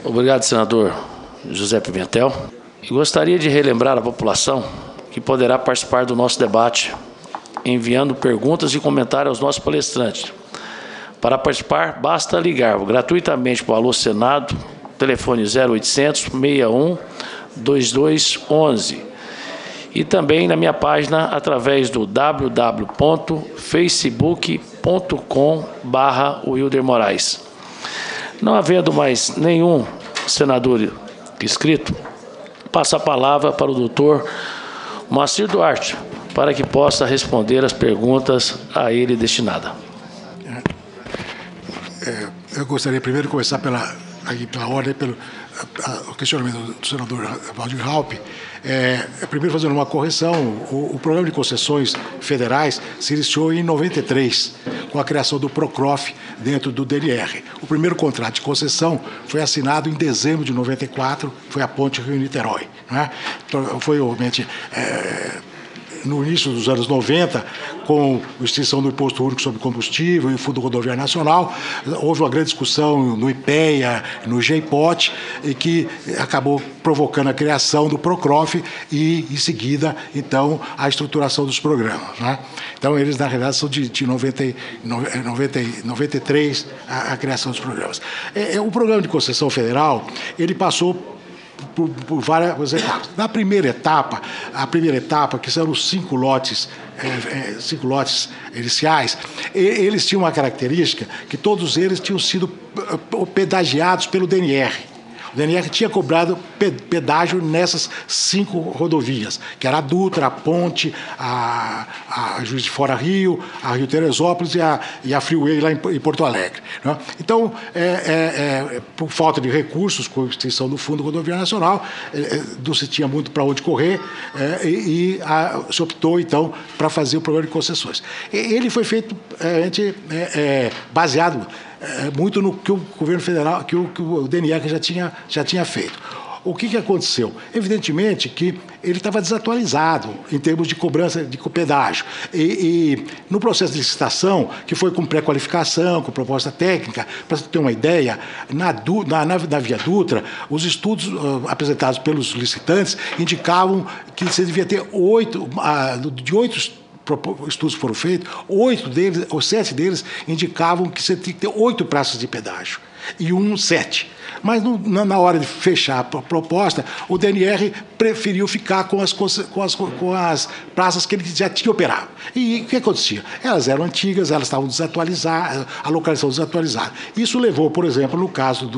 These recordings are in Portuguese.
Obrigado, senador José Pimentel. E gostaria de relembrar à população que poderá participar do nosso debate enviando perguntas e comentários aos nossos palestrantes. Para participar, basta ligar gratuitamente para o Alô Senado, telefone 0800 61 2211. E também na minha página através do www.facebook.com/Wilder Moraes. Não havendo mais nenhum senador inscrito, passo a palavra para o doutor Moacir Duarte, para que possa responder as perguntas a ele destinadas. Eu gostaria primeiro de começar pela ordem, pelo questionamento do senador Valdir Raupp. Primeiro, fazendo uma correção, o programa de concessões federais se iniciou em 93, com a criação do PROCROF dentro do DNR. O primeiro contrato de concessão foi assinado em dezembro de 94, foi a Ponte Rio-Niterói. Né? Então, foi, obviamente, no início dos anos 90, com a extinção do Imposto Único sobre Combustível e o Fundo Rodoviário Nacional, houve uma grande discussão no IPEA, no GEIPOT, e que acabou provocando a criação do PROCROF e, em seguida, então, a estruturação dos programas. Né? Então, eles, na realidade, são de 93, a criação dos programas. O programa de concessão federal, ele passou por várias etapas. Na primeira etapa, que são os 5 lotes iniciais, eles tinham uma característica que todos eles tinham sido pedagiados pelo DNR. O DNR tinha cobrado pedágio nessas 5 rodovias, que era a Dutra, a Ponte, a Juiz de Fora Rio, a Rio Teresópolis e a Freeway lá em Porto Alegre. Né? Então, por falta de recursos, com a extinção do Fundo Rodoviário Nacional, não se tinha muito para onde correr se optou, então, para fazer o programa de concessões. Ele foi feito baseado muito no que o governo federal, que o DNR já tinha feito. O que aconteceu? Evidentemente que ele estava desatualizado em termos de cobrança de pedágio. E no processo de licitação, que foi com pré-qualificação, com proposta técnica, para você ter uma ideia, na Via Dutra, os estudos apresentados pelos licitantes indicavam que você devia ter 8 estudos foram feitos, 8 deles, ou 7 deles, indicavam que você tinha que ter 8 praças de pedágio e 7. Mas na hora de fechar a proposta, o DNR preferiu ficar com as praças que ele já tinha operado. E o que acontecia? Elas eram antigas, elas estavam desatualizadas, a localização desatualizada. Isso levou, por exemplo, no caso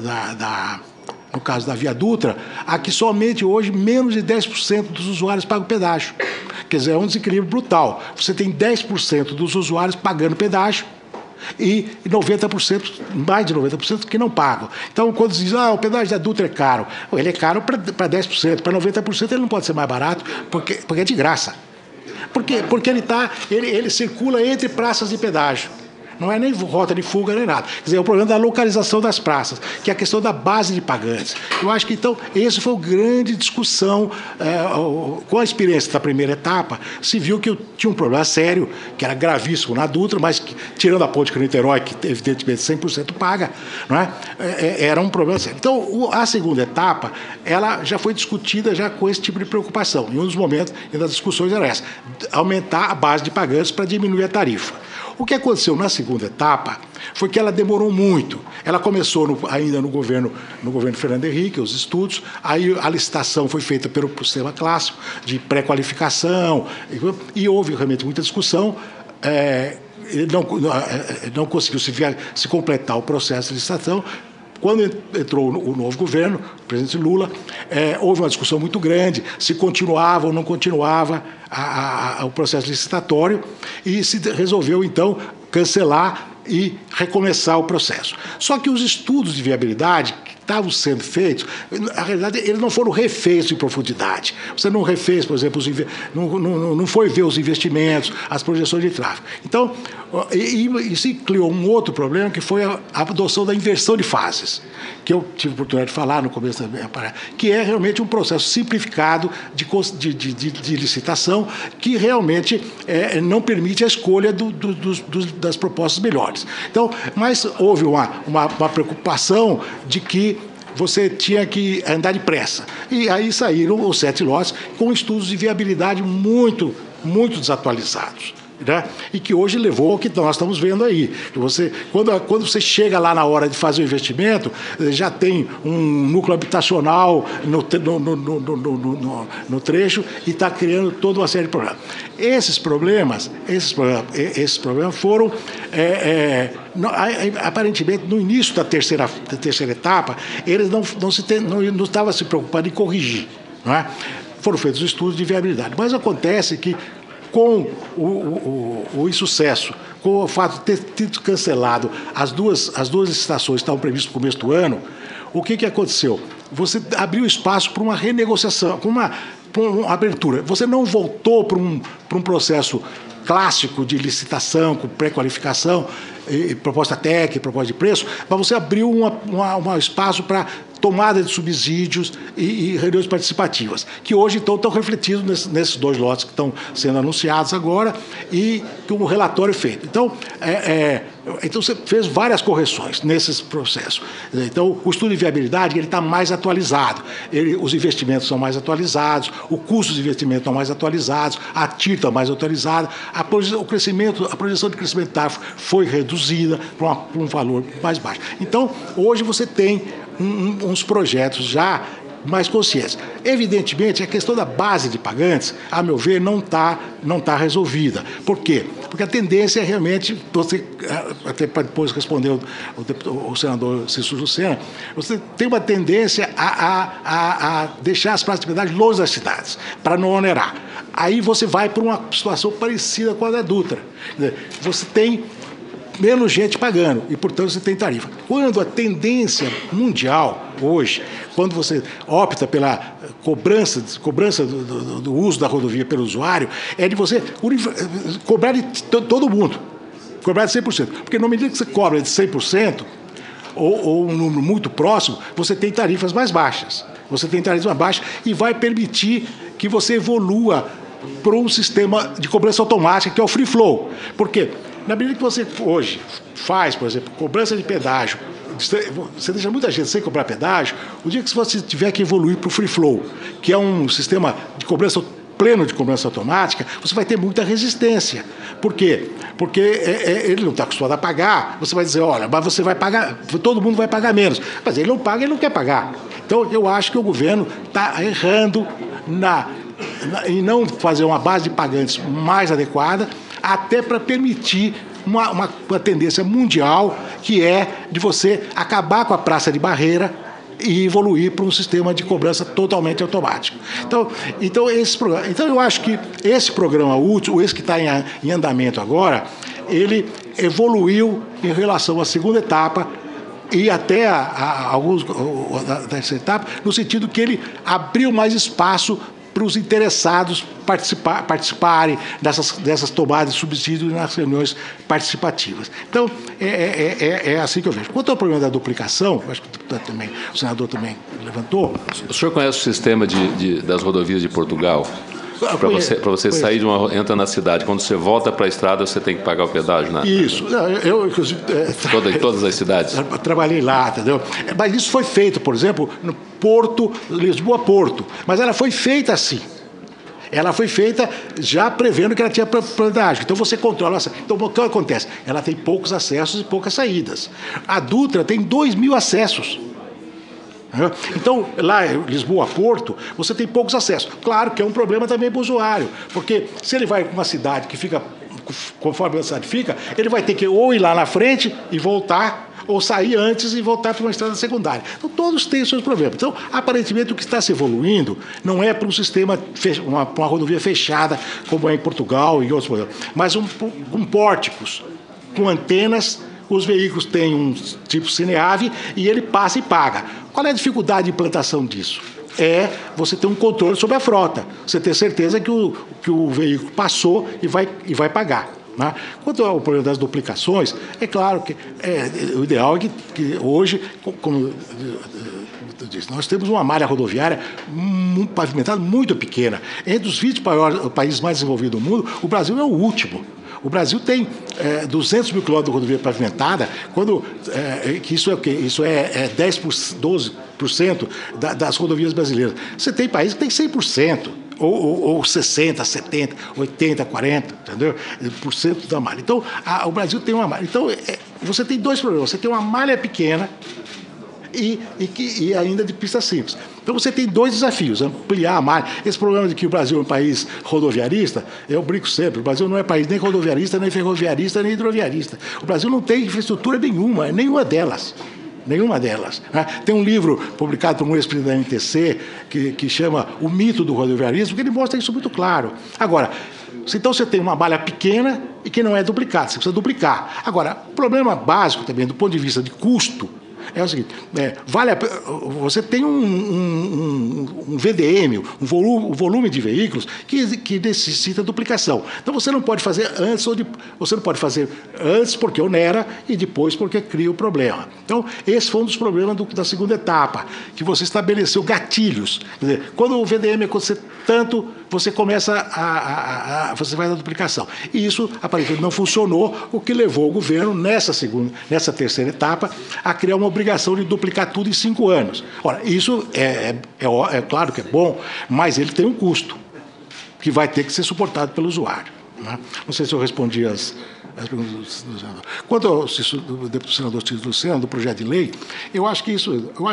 da Via Dutra, a que somente hoje menos de 10% dos usuários pagam pedágio. Quer dizer, é um desequilíbrio brutal. Você tem 10% dos usuários pagando pedágio e 90%, mais de 90% que não pagam. Então, quando se diz, o pedágio da Dutra é caro, ele é caro para 10%, para 90% ele não pode ser mais barato, porque é de graça. Porque ele circula entre praças de pedágio. Não é nem rota de fuga, nem nada. Quer dizer, é o problema da localização das praças, que é a questão da base de pagantes. Eu acho que, então, essa foi uma grande discussão. Com a experiência da primeira etapa, se viu que tinha um problema sério, que era gravíssimo na Dutra, mas que, tirando a Ponte Rio-Niterói, que evidentemente 100% paga, não é? Era um problema sério. Então, a segunda etapa, ela já foi discutida já com esse tipo de preocupação. Em um dos momentos das discussões era essa, aumentar a base de pagantes para diminuir a tarifa. O que aconteceu na segunda etapa foi que ela demorou muito. Ela começou ainda no governo Fernando Henrique, os estudos, aí a licitação foi feita pelo sistema clássico de pré-qualificação, e houve realmente muita discussão. Ele não conseguiu se completar o processo de licitação. Quando entrou o novo governo, o presidente Lula, houve uma discussão muito grande se continuava ou não continuava o processo licitatório e se resolveu, então, cancelar e recomeçar o processo. Só que os estudos de viabilidade que estavam sendo feitos, na realidade, eles não foram refeitos em profundidade. Você não refez, por exemplo, não foi ver os investimentos, as projeções de tráfego. Então, e se criou um outro problema, que foi a adoção da inversão de fases, que eu tive a oportunidade de falar no começo da minha palestra, que é realmente um processo simplificado de licitação que realmente não permite a escolha das propostas melhores. Então, mas houve uma preocupação de que você tinha que andar depressa. E aí saíram os 7 lotes com estudos de viabilidade muito desatualizados. Né? E que hoje levou ao que nós estamos vendo aí. Quando você chega lá na hora de fazer o investimento, já tem um núcleo habitacional no trecho e está criando toda uma série de problemas. Esses problemas foram, aparentemente, no início da terceira etapa, eles não estavam se preocupando em corrigir. Não é? Foram feitos estudos de viabilidade. Mas acontece que, com o insucesso, com o fato de ter tido cancelado as duas licitações que estavam previstas no começo do ano, o que aconteceu? Você abriu espaço para uma renegociação, para uma abertura. Você não voltou para um processo clássico de licitação, com pré-qualificação, proposta técnica, proposta de preço, mas você abriu um espaço para tomada de subsídios e reuniões participativas, que hoje então estão refletidos nesses 2 lotes que estão sendo anunciados agora e com o relatório feito. Então, então você fez várias correções nesses processos. Então, o estudo de viabilidade está mais atualizado, os investimentos são mais atualizados, o custo de investimento estão mais atualizados, a TIR está mais atualizada, a projeção de crescimento da TAF foi reduzida para um valor mais baixo. Então, hoje você tem uns projetos já mais conscientes. Evidentemente, a questão da base de pagantes, a meu ver, não tá resolvida. Por quê? Porque a tendência é realmente, você, até para depois responder o senador Cícero Lucena, você tem uma tendência a deixar as praças de pedágio longe das cidades, para não onerar. Aí você vai para uma situação parecida com a da Dutra. Você tem menos gente pagando e, portanto, você tem tarifa. Quando a tendência mundial, hoje, quando você opta pela cobrança do uso da rodovia pelo usuário, é de você cobrar de todo mundo, cobrar de 100%. Porque na medida que você cobra de 100%, ou um número muito próximo, você tem tarifas mais baixas. Você tem tarifas mais baixas e vai permitir que você evolua para um sistema de cobrança automática, que é o free flow. Por quê? Na medida que você hoje faz, por exemplo, cobrança de pedágio, você deixa muita gente sem cobrar pedágio, o dia que você tiver que evoluir para o free flow, que é um sistema de cobrança pleno de cobrança automática, você vai ter muita resistência. Por quê? Porque ele não está acostumado a pagar, você vai dizer, olha, mas você vai pagar, todo mundo vai pagar menos. Mas ele não paga, ele não quer pagar. Então, eu acho que o governo está errando em não fazer uma base de pagantes mais adequada, até para permitir uma tendência mundial, que é de você acabar com a praça de barreira e evoluir para um sistema de cobrança totalmente automático. Então eu acho que esse programa útil, esse que está em andamento agora, ele evoluiu em relação à segunda etapa e até alguns da terceira etapa, no sentido que ele abriu mais espaço para os interessados participarem dessas tomadas de subsídio nas reuniões participativas. Então, é assim que eu vejo. Quanto ao problema da duplicação, acho que o senador também levantou. O senhor conhece o sistema das rodovias de Portugal? Para você sair entra na cidade, quando você volta para a estrada, você tem que pagar o pedágio, né? Isso. Eu inclusive, todas as cidades. Trabalhei lá, entendeu? Mas isso foi feito, por exemplo, no Porto, Lisboa-Porto. Mas ela foi feita assim. Ela foi feita já prevendo que ela tinha pedágio. Então você controla. Então o que acontece? Ela tem poucos acessos e poucas saídas. A Dutra tem 2.000 acessos. Então, lá em Lisboa-Porto, você tem poucos acessos. Claro que é um problema também para o usuário, porque se ele vai para uma cidade que fica, conforme a cidade fica, ele vai ter que ou ir lá na frente e voltar, ou sair antes e voltar para uma estrada secundária. Então, todos têm os seus problemas. Então, aparentemente, o que está se evoluindo não é para um sistema, uma rodovia fechada, como é em Portugal e outros problemas, mas com pórticos, com antenas. Os veículos têm um tipo Cineave e ele passa e paga. Qual é a dificuldade de implantação disso? É você ter um controle sobre a frota. Você ter certeza que o veículo passou e vai pagar. Né? Quanto ao problema das duplicações, é claro que o ideal é que hoje, como eu disse, nós temos uma malha rodoviária pavimentada muito pequena. Entre os 20 países mais desenvolvidos do mundo, o Brasil é o último. O Brasil tem 200 mil quilômetros de rodovia pavimentada, que isso é o quê? Isso é 12% 10% das rodovias brasileiras. Você tem países que tem 100%. Ou 60, 70, 80, 40, entendeu? Por cento da malha. Então, o Brasil tem uma malha. Então, você tem dois problemas. Você tem uma malha pequena e ainda de pista simples. Então, você tem dois desafios: ampliar a malha. Esse problema de que o Brasil é um país rodoviarista, eu brinco sempre, o Brasil não é país nem rodoviarista, nem ferroviarista, nem hidroviarista. O Brasil não tem infraestrutura nenhuma delas. Nenhuma delas. Né? Tem um livro publicado por um ex-presidente da NTC que chama O Mito do Rodoviarismo, que ele mostra isso muito claro. Agora, então você tem uma malha pequena e que não é duplicada, você precisa duplicar. Agora, o problema básico também, do ponto de vista de custo, é o seguinte: você tem um VDM, um volume de veículos que necessita duplicação. Então você não pode fazer antes você não pode fazer antes porque onera e depois porque cria o problema. Então esse foi um dos problemas da segunda etapa, que você estabeleceu gatilhos. Quer dizer, quando o VDM acontecer tanto, você começa você vai na duplicação. E isso aparentemente não funcionou, o que levou o governo nessa terceira etapa a criar uma obrigação de duplicar tudo em 5 anos. Ora, isso é claro que é bom, mas ele tem um custo que vai ter que ser suportado pelo usuário. Né? Não sei se eu respondi as perguntas do senador. Quanto ao deputado senador Ciro Lucena, do projeto de lei, eu acho que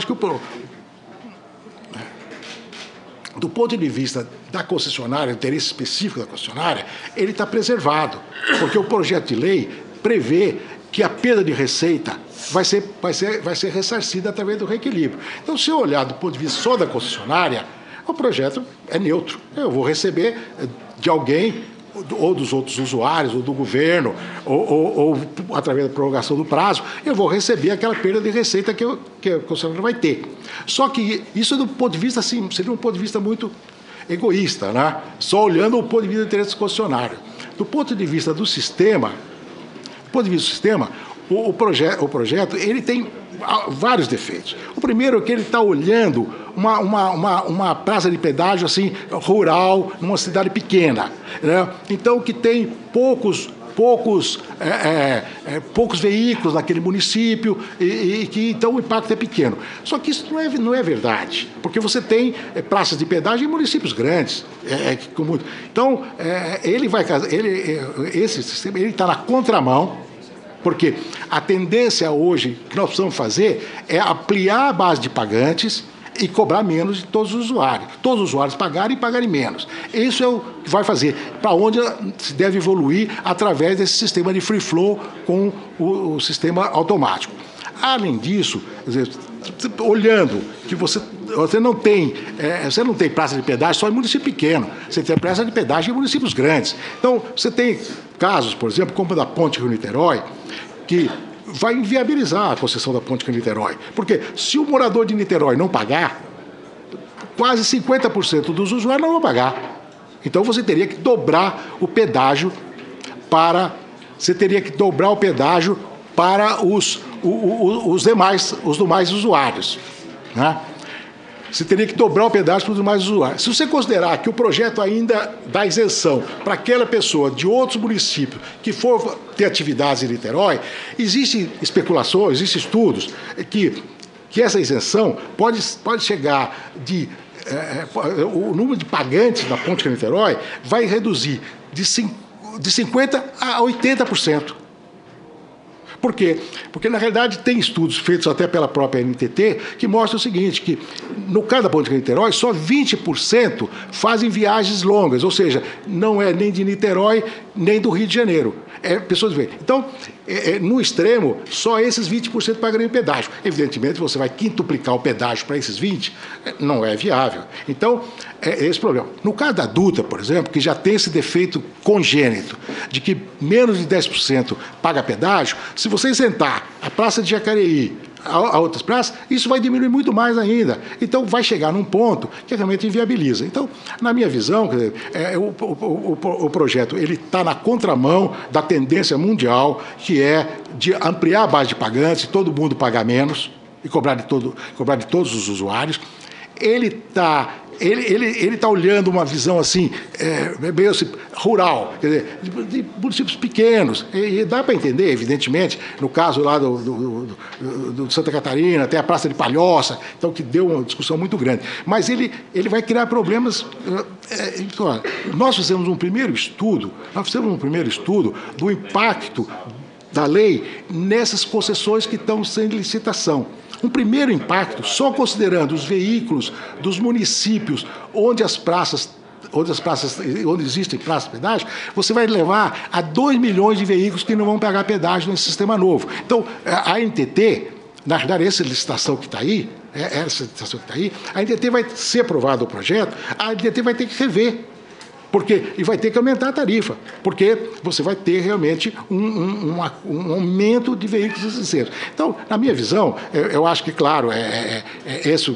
do ponto de vista da concessionária, do interesse específico da concessionária, ele está preservado, porque o projeto de lei prevê que a perda de receita vai ser ressarcida através do reequilíbrio. Então, se eu olhar do ponto de vista só da concessionária, o projeto é neutro. Eu vou receber de alguém, ou dos outros usuários, ou do governo, ou através da prorrogação do prazo, eu vou receber aquela perda de receita que a concessionária vai ter. Só que isso, do ponto de vista, assim, seria um ponto de vista muito egoísta, né? Só olhando o ponto de vista do interesse concessionário. Do ponto de vista do sistema, o projeto ele tem vários defeitos. O primeiro é que ele está olhando uma praça de pedágio assim, rural, numa cidade pequena, né? Então, que tem poucos veículos naquele município e que então o impacto é pequeno. Só que isso não é verdade, porque você tem praças de pedágio em municípios grandes. Então, esse sistema ele está na contramão, porque a tendência hoje que nós precisamos fazer é ampliar a base de pagantes e cobrar menos de todos os usuários. Todos os usuários pagarem e pagarem menos. Isso é o que vai fazer, para onde se deve evoluir através desse sistema de free flow com o sistema automático. Além disso, quer dizer, olhando que você não tem praça de pedágio só em município pequeno, você tem praça de pedágio em municípios grandes. Então, você tem casos, por exemplo, como o da Ponte Rio-Niterói, que vai inviabilizar a concessão da Ponte Rio-Niterói. Porque se o morador de Niterói não pagar, quase 50% dos usuários não vão pagar. Então você teria que dobrar o pedágio para os demais usuários, né? Você teria que dobrar o pedágio para os demais usuários. Se você considerar que o projeto ainda dá isenção para aquela pessoa de outros municípios que for ter atividades em Niterói, existem especulações, existem estudos que essa isenção pode chegar o número de pagantes na Ponte Rio-Niterói vai reduzir de 50% a 80%. Por quê? Porque, na realidade, tem estudos feitos até pela própria NTT que mostram o seguinte, que no caso da Ponte Rio-Niterói, só 20% fazem viagens longas, ou seja, não é nem de Niterói, nem do Rio de Janeiro. Pessoas veem. Então, no extremo, só esses 20% pagariam pedágio. Evidentemente, você vai quintuplicar o pedágio para esses 20%, não é viável. Então, é esse problema. No caso da Dutra, por exemplo, que já tem esse defeito congênito, de que menos de 10% paga pedágio, se você isentar a Praça de Jacareí a outras praças, isso vai diminuir muito mais ainda. Então, vai chegar num ponto que realmente inviabiliza. Então, na minha visão, o projeto ele está na contramão da tendência mundial, que é de ampliar a base de pagantes, todo mundo pagar menos e cobrar de todos os usuários. Ele está ele está olhando uma visão assim, meio assim, rural, quer dizer, de municípios pequenos. E dá para entender, evidentemente, no caso lá do Santa Catarina, tem a Praça de Palhoça, então que deu uma discussão muito grande. Mas ele vai criar problemas. Nós fizemos um primeiro estudo do impacto da lei nessas concessões que estão sem licitação. Um primeiro impacto, só considerando os veículos dos municípios onde existem praças de pedágio, você vai levar a 2 milhões de veículos que não vão pagar pedágio nesse sistema novo. Então, a ANTT, na verdade, essa licitação que está aí, a ANTT vai ser aprovado o projeto, a ANTT vai ter que rever. E vai ter que aumentar a tarifa, porque você vai ter realmente um aumento de veículos acessíveis. Então, na minha visão, eu acho que, claro, esse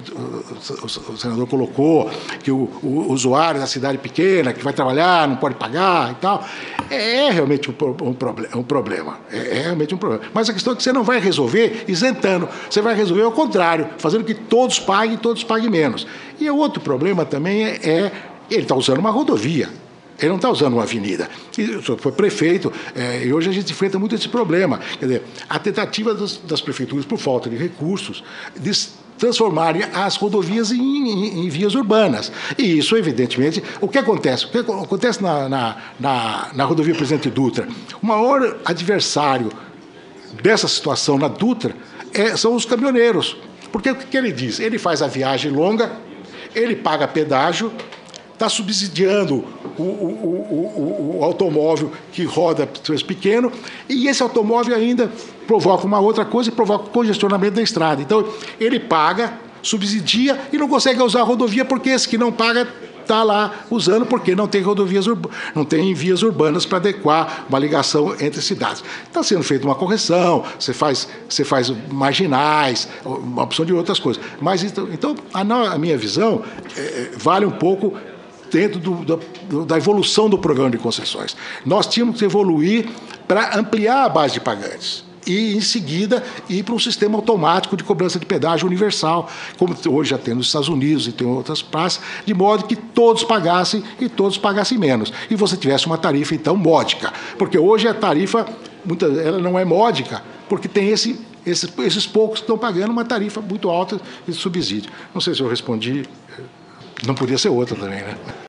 o senador colocou, que o usuário da cidade pequena, que vai trabalhar, não pode pagar e tal, é realmente um problema. É realmente um problema. Mas a questão é que você não vai resolver isentando, você vai resolver ao contrário, fazendo que todos paguem menos. E o outro problema também ele está usando uma rodovia, ele não está usando uma avenida. O senhor foi prefeito, e hoje a gente enfrenta muito esse problema. Quer dizer, a tentativa das prefeituras, por falta de recursos, de transformarem as rodovias em vias urbanas. E isso, evidentemente, o que acontece? O que acontece na rodovia Presidente Dutra? O maior adversário dessa situação na Dutra são os caminhoneiros. Porque o que ele diz? Ele faz a viagem longa, ele paga pedágio, está subsidiando o automóvel que roda pequeno, e esse automóvel ainda provoca uma outra coisa, provoca congestionamento da estrada. Então, ele paga, subsidia e não consegue usar a rodovia, porque esse que não paga está lá usando, porque não tem não tem vias urbanas para adequar uma ligação entre cidades. Está sendo feita uma correção, você faz marginais, uma opção de outras coisas. Mas, então a minha visão vale um pouco dentro da evolução do programa de concessões. Nós tínhamos que evoluir para ampliar a base de pagantes e, em seguida, ir para um sistema automático de cobrança de pedágio universal, como hoje já tem nos Estados Unidos e tem outras praças, de modo que todos pagassem e todos pagassem menos. E você tivesse uma tarifa, então, módica. Porque hoje a tarifa, ela não é módica, porque tem esses poucos que estão pagando uma tarifa muito alta de subsídio. Não sei se eu respondi, não podia ser outra também, né?